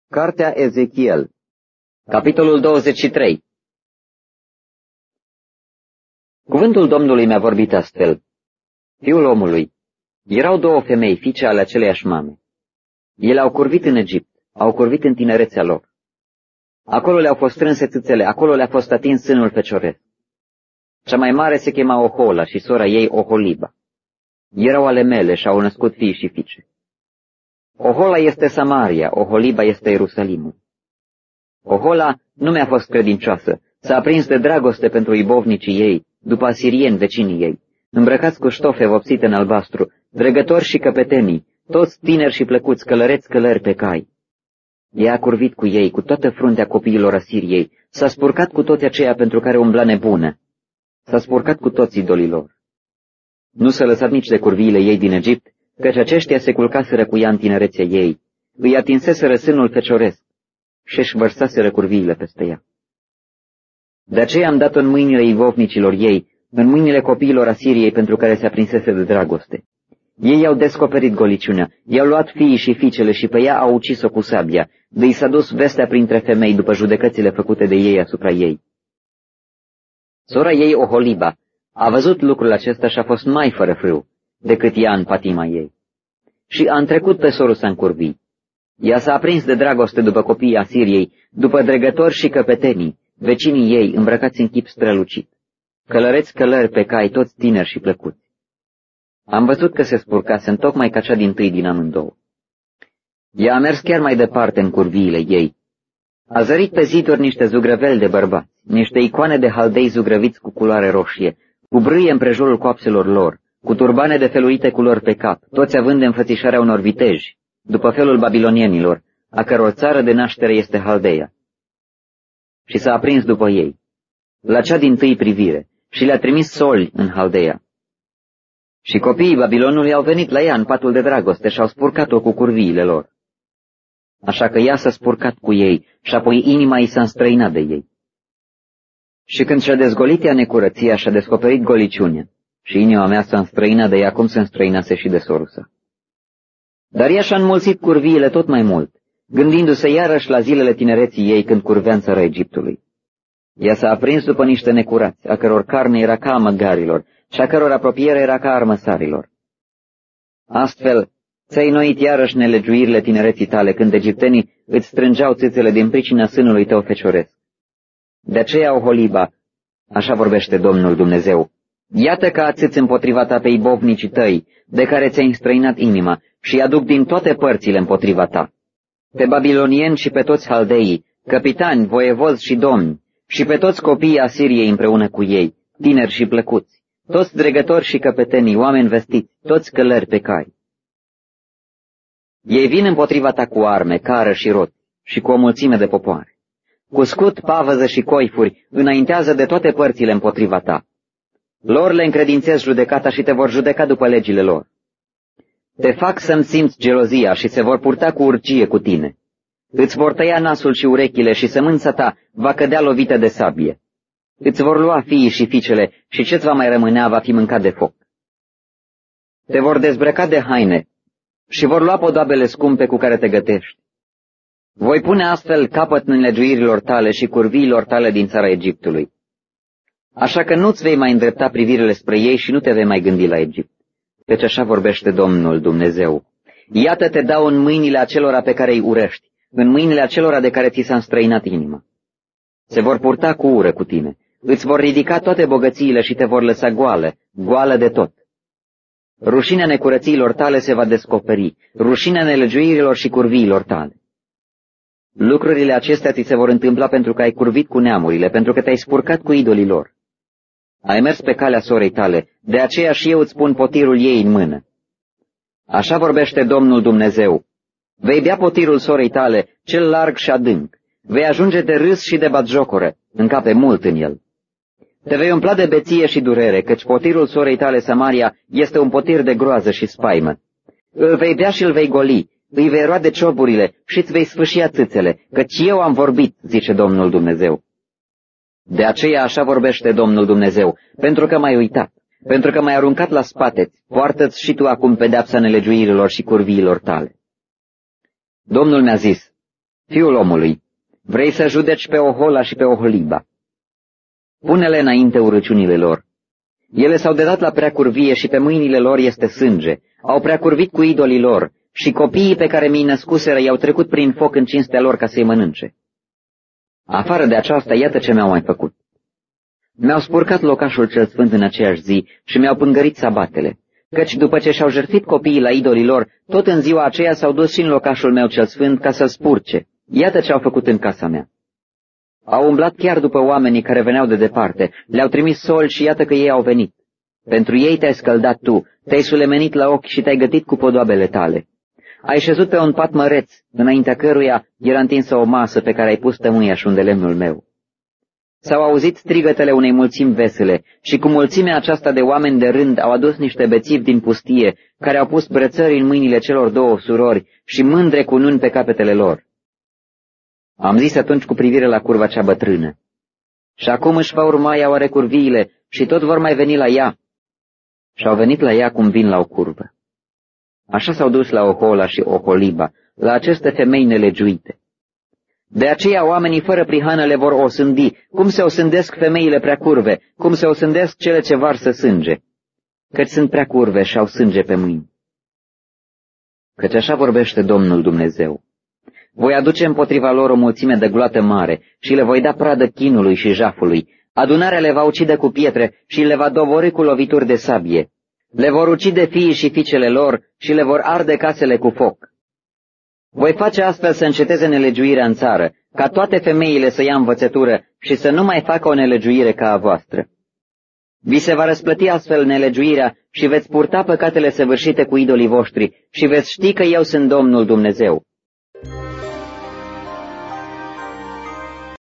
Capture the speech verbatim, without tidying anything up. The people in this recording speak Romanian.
Cartea Ezechiel, capitolul douăzeci și trei. Cuvântul Domnului mi-a vorbit astfel: Fiul omului, erau două femei, fiice ale aceleiași mame. Ele au curvit în Egipt, au curvit în tinerețea lor. Acolo le-au fost strânse țâțele, acolo le-a fost atins sânul fecioresc. Cea mai mare se chema Ohola și sora ei Oholiba. Erau ale mele și au născut fii și fiice. Ohola este Samaria, Oholiba este Ierusalimul. Ohola nu mi-a fost credincioasă, s-a aprins de dragoste pentru ibovnicii ei, după asirieni vecinii ei, îmbrăcați cu ștofe vopsite în albastru, dregători și căpetenii, toți tineri și plăcuți, călăreți călări pe cai. Ea a curvit cu ei, cu toată fruntea copiilor Asiriei, s-a spurcat cu toți aceia pentru care umbla nebună, s-a spurcat cu toți idolilor. Nu s-a lăsat nici de curviile ei din Egipt, căci aceștia se culcaseră cu ea în tinerețea ei, îi atinseseră sânul fecioresc și-și vărsaseră curviile peste ea. De aceea am dat-o în mâinile ivovnicilor ei, în mâinile copiilor Asiriei pentru care se aprinsese de dragoste. Ei i-au descoperit goliciunea, i-au luat fiii și fiicele și pe ea au ucis-o cu sabia, de i s-a dus vestea printre femei după judecățile făcute de ei asupra ei. Sora ei, Oholiba, a văzut lucrul acesta și a fost mai fără frâu decât ea în patima ei. Și a întrecut pe sorul să încurvi. Ea s-a aprins de dragoste după copiii Asiriei, după dregători și căpetenii, vecinii ei îmbrăcați în chip strălucit, călăreți călări pe cai, toți tineri și plăcuți. Am văzut că se spurcase tocmai ca cea dintâi din amândouă. Ea a mers chiar mai departe în curviile ei. A zărit pe ziduri niște zugrăveli de bărbați, niște icoane de haldei zugrăviți cu culoare roșie, cu brâie împrejurul coapselor lor, cu turbane de felurite culori pe cap, toți având de înfățișarea unor viteji, după felul babilonienilor, a căror țară de naștere este Haldeia. Și s-a aprins după ei, la cea dintâi privire, și le-a trimis soli în Haldeia. Și copiii Babilonului au venit la ea în patul de dragoste și au spurcat-o cu curviile lor. Așa că ea s-a spurcat cu ei și apoi inima i s-a înstrăinat de ei. Și când și-a dezgolit ea necurăția, și-a descoperit goliciunea, și inima mea s-a înstrăinat de ea cum se înstrăinase și de sorul sa. Dar ea și-a înmulțit curviile tot mai mult, gândindu-se iarăși la zilele tinereții ei când curvea în țara Egiptului. Ea s-a aprins după niște necurați, a căror carne era ca a măgarilor și a căror apropiere era ca a armăsarilor. Astfel, ți-ai înnoit iarăși nelegiuirile tinereții tale, când egiptenii îți strângeau țâțele din pricina sânului tău fecioresc. De aceea, Oholiba, așa vorbește Domnul Dumnezeu, iată că ațâți împotriva ta pe ibovnicii tăi, de care ți-ai înstrăinat inima, și îi aduc din toate părțile împotriva ta, pe babilonieni și pe toți haldeii, capitani, voievozi și domni, și pe toți copiii Asiriei împreună cu ei, tineri și plăcuți, toți dregători și căpetenii, oameni vestiți, toți călări pe cai. Ei vin împotriva ta cu arme, cară și roți, și cu o mulțime de popoare. Cu scut, pavăză și coifuri, înaintează de toate părțile împotriva ta. Lor le încredințez judecata și te vor judeca după legile lor. Te fac să-mi simți gelozia și se vor purta cu urgie cu tine. Îți vor tăia nasul și urechile și sămânța ta va cădea lovită de sabie. Îți vor lua fiii și fiicele și ce-ți va mai rămânea va fi mâncat de foc. Te vor dezbrăca de haine și vor lua podoabele scumpe cu care te gătești. Voi pune astfel capăt nelegiuirilor tale și curviilor tale din țara Egiptului. Așa că nu-ți vei mai îndrepta privirile spre ei și nu te vei mai gândi la Egipt. Deci așa vorbește Domnul Dumnezeu. Iată te dau în mâinile acelora pe care îi urăști, în mâinile acelora de care ți s-a înstrăinat inima. Se vor purta cu ură cu tine, îți vor ridica toate bogățiile și te vor lăsa goală, goală de tot. Rușinea necurățiilor tale se va descoperi, rușinea nelegiuirilor și curviilor tale. Lucrurile acestea ți se vor întâmpla pentru că ai curvit cu neamurile, pentru că te-ai spurcat cu idolii lor. Ai mers pe calea sorei tale, de aceea și eu îți pun potirul ei în mână. Așa vorbește Domnul Dumnezeu. Vei bea potirul sorei tale, cel larg și adânc. Vei ajunge de râs și de batjocoră, încape mult în el. Te vei umpla de beție și durere, căci potirul sorei tale, Samaria, este un potir de groază și spaimă. Îl vei bea și îl vei goli, îi vei roade cioburile și îți vei sfâșia țâțele, căci eu am vorbit, zice Domnul Dumnezeu. De aceea așa vorbește Domnul Dumnezeu, pentru că m-ai uitat, pentru că m-ai aruncat la spate, poartă-ți și tu acum pedeapsa nelegiuirilor și curviilor tale. Domnul mi-a zis, Fiul omului, vrei să judeci pe Ohola și pe Oholiba. Pune-le înainte urăciunile lor. Ele s-au dedat la preacurvie și pe mâinile lor este sânge. Au preacurvit cu idolii lor și copiii pe care mi-i născuseră i-au trecut prin foc în cinstea lor ca să-i mănânce. Afară de aceasta, iată ce mi-au mai făcut. Mi-au spurcat locașul cel sfânt în aceeași zi și mi-au pângărit sabatele, căci după ce și-au jertfit copiii la idolii lor, tot în ziua aceea s-au dus și în locașul meu cel sfânt ca să-l spurce. Iată ce au făcut în casa mea. Au umblat chiar după oamenii care veneau de departe, le-au trimis sol și iată că ei au venit. Pentru ei te-ai scăldat tu, te-ai sulemenit la ochi și te-ai gătit cu podoabele tale. Ai șezut pe un pat măreț, înaintea căruia era întinsă o masă pe care ai pus tămâia și un de lemnul meu. S-au auzit strigătele unei mulțimi vesele și cu mulțimea aceasta de oameni de rând au adus niște bețivi din pustie, care au pus brățări în mâinile celor două surori și mândre cununi pe capetele lor. Am zis atunci cu privire la curva cea bătrână. Și acum își va urma ea oare curviile și tot vor mai veni la ea. Și au venit la ea cum vin la o curvă. Așa s-au dus la Ohola și Oholiba, la aceste femei nelegiuite. De aceea oamenii fără prihană le vor osândi, cum se osândesc femeile prea curve, cum se osândesc cele ce varsă sânge, căci sunt prea curve și au sânge pe mâini. Căci așa vorbește Domnul Dumnezeu. Voi aduce împotriva lor o mulțime de gloată mare și le voi da pradă chinului și jafului. Adunarea le va ucide cu pietre și le va doborî cu lovituri de sabie. Le vor ucide fiii și fiicele lor și le vor arde casele cu foc. Voi face astfel să înceteze nelegiuirea în țară, ca toate femeile să ia învățătură și să nu mai facă o nelegiuire ca a voastră. Vi se va răsplăti astfel nelegiuirea și veți purta păcatele săvârșite cu idolii voștri și veți ști că eu sunt Domnul Dumnezeu.